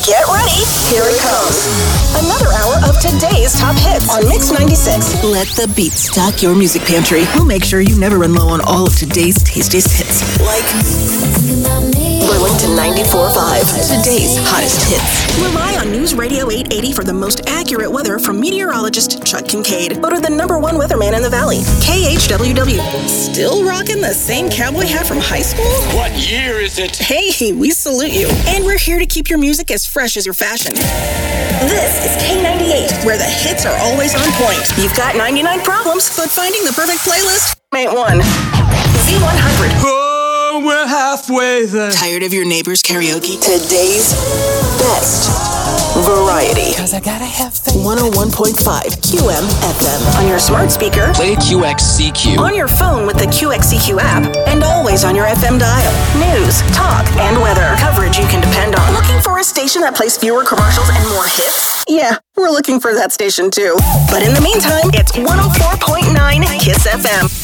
Get ready. Here it comes. Another hour of today's top hits on Mix 96. Let the beat stock your music pantry. We'll make sure you never run low on all of today's tastiest hits. Like Burlington 94.5. Today's hottest hits. Rely on News Radio 880 for the most accurate weather from meteorologist Chuck Kincaid. Voted the #1 weatherman in the Valley. KHWW. Still rocking the same cowboy hat from high school? What year is it? Hey, we salute you. And we're here to keep your music as fresh as your fashion. This is K98, where the hits are always on point. You've got 99 problems, but finding the perfect playlist ain't one. Z100. Oh, we're halfway there. Tired of your neighbor's karaoke? Today's best variety. 'Cause I gotta have faith. 101.5 QM FM. On your smart speaker, Play QXCQ. on your phone with the QXCQ app, and always on your FM dial. News, talk, and weather. Coverage you can depend on. Looking for a station that plays fewer commercials and more hits? Yeah, we're looking for that station too. But in the meantime, it's 104.9 KISS FM.